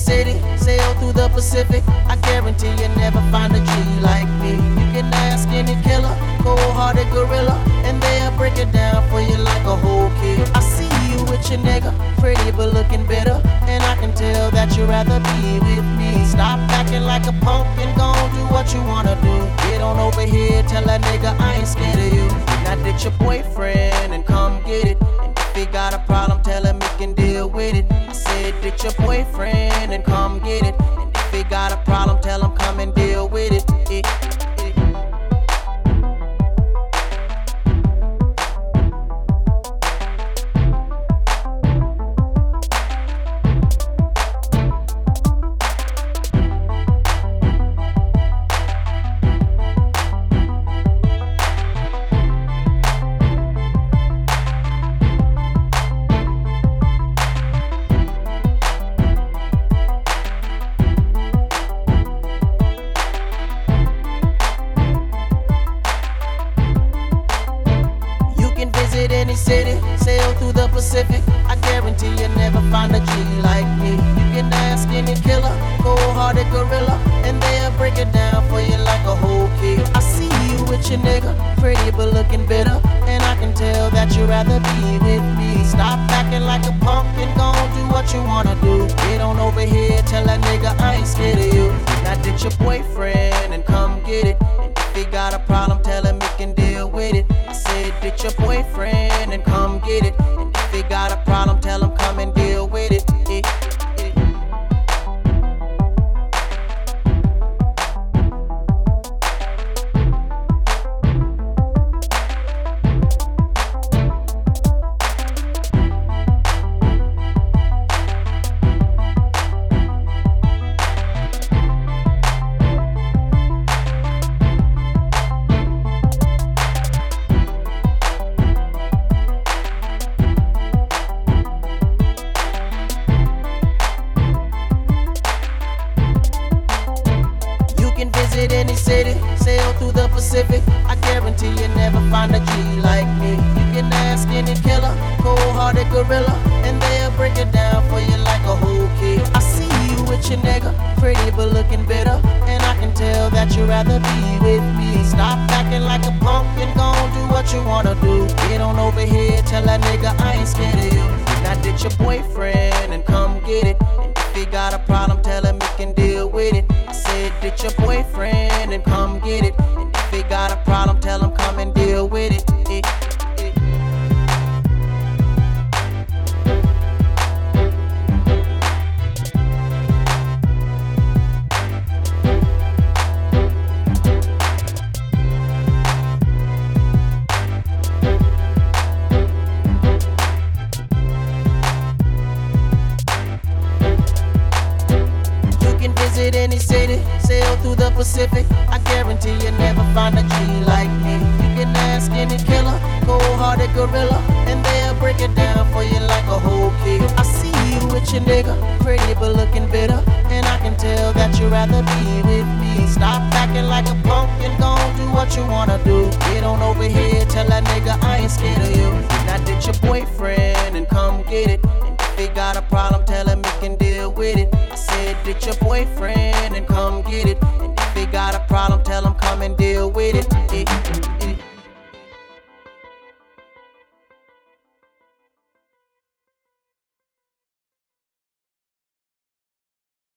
city, sail through the Pacific. I guarantee you never find a G like me. You can ask any killer, cold-hearted gorilla, and they'll break it down for you like a whole kid. I see you with your nigga, pretty but looking bitter, and I can tell that you'd rather be with me. Stop acting like a punk and gon' do what you wanna do. Get on over here, tell that nigga I ain't scared of you. Now ditch your boyfriend and come get it. And if he got a problem, tell him he can deal with it. I said ditch your boyfriend and come get it. And if he got a problem, tell him come and deal with it. Visit any city, sail through the Pacific. I guarantee you never find a G like me. You can ask any killer, cold-hearted gorilla, and they'll break it down for you like a whole kid. I see you with your nigga, pretty but looking bitter, and I can tell that you'd rather be with me. Stop acting like a punk and gon' do what you wanna do. Get on over here, tell that nigga I ain't scared of you. Now ditch your boyfriend and come get it. And if he got a problem, tell him he can deal with it. I said ditch your boyfriend and come get it. And if he got a problem, tell him come and deal with it. Visit any city, sail through the Pacific. I guarantee you never find a G like me. You can ask any killer, cold-hearted gorilla, and they'll break it down for you like a whole kid. I see you with your nigga, pretty but looking bitter, and I can tell that you'd rather be with me. Stop acting like a punk and gon' do what you wanna do. Get on over here, tell that nigga I ain't scared of you. Now ditch your boyfriend and come get it. And if he got a problem, tell him he can deal with it. I said ditch your boyfriend and come get it. And if he got a problem, tell him come and deal with it. Visit any city, sail through the Pacific. I guarantee you never find a G like me. You can ask any killer, cold-hearted gorilla, and they'll break it down for you like a whole kid. I see you with your nigga, pretty but looking bitter, and I can tell that you'd rather be with me. Stop acting like a punk and gon' do what you wanna do. Get on over here, tell that nigga I ain't scared of you. Now ditch your boyfriend and come get it. And if he got a problem, tell him he can deal with it. I said ditch your boyfriend